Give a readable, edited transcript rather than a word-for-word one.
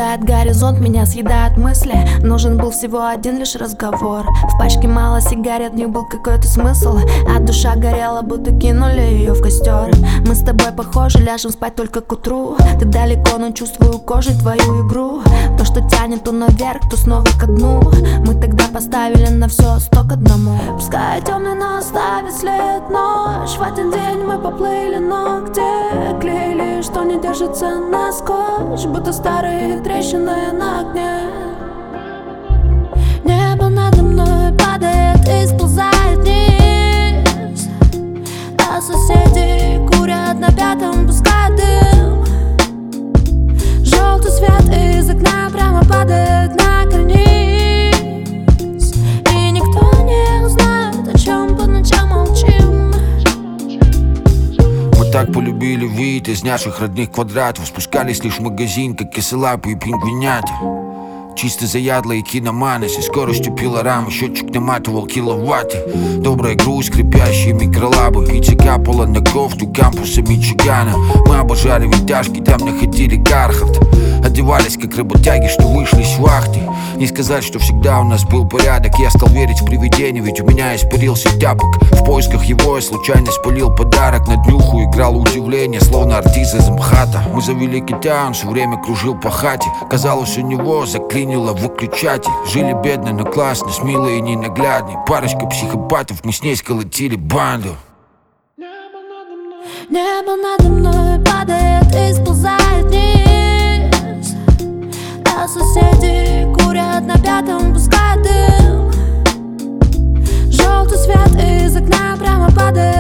Исчезает горизонт, меня съедают мысли. Нужен был всего один лишь разговор. В пачке мало сигарет, в них был какой-то смысл. А душа горела, будто кинули ее в костер. Мы с тобой похожи, ляжем спать только к утру. Ты далеко, но чувствую кожей твою игру. То, что тянет то наверх, то снова ко дну. Мы тогда поставили на все 100 к 1. Пускай темный, но оставит след ночь. В один день мы поплыли, но где клеили, что не держится на скотч, будто старые трещины на окне. Небо надо мной падает и сползает вниз, а соседи курят на 5-м, пускай дым. Желтый свет из окна прямо падает на карниз, и никто не узнает, о чем по ночам молчим. Мы так полюбили вид из наших родных квадратов. Спускались лишь в магазин, как косолапые пингвинята. Чисто заядлые киноманы, со скоростью пилорамы. Счетчик наматывал киловатты. Добрая грусть, скрипящие микролабы. Пицца капала на кофту кампуса Мичигана. Мы обожали витяжки, там находили Кархарт. Одевались как работяги, что вышли с вахты. Не сказать, что всегда у нас был порядок. Я стал верить в привидения, ведь у меня испарился тяпок. В поисках его я случайно спалил подарок. На днюху играло удивление, словно артист из МХАТа. Мы завели кита, он все время кружил по хате. Казалось, у него заклинило выключатель. Жили бедно, но классно, с милой и ненаглядной. Парочка психопатов, мы с ней сколотили банду. Небо надо мной падает и сползает вниз, а соседи курят на 5-м, пускай дым. Желтый свет из окна прямо падает